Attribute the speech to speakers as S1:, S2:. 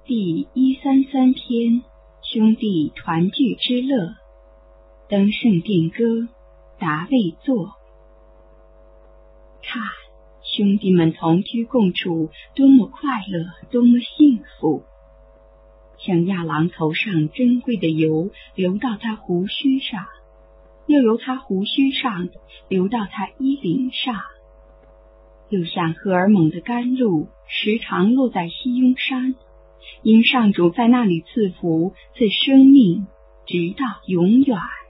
S1: 第133篇，兄弟团聚之乐。登圣殿歌，达卫作。看，兄弟们同居共处，多么快乐，多么幸福！像亚郎头上珍贵的油流到他胡须上，又由他胡须上流到他衣领上，又像荷尔蒙的甘露时常落在西雍山，因上主在那里赐福赐生命，直到永远。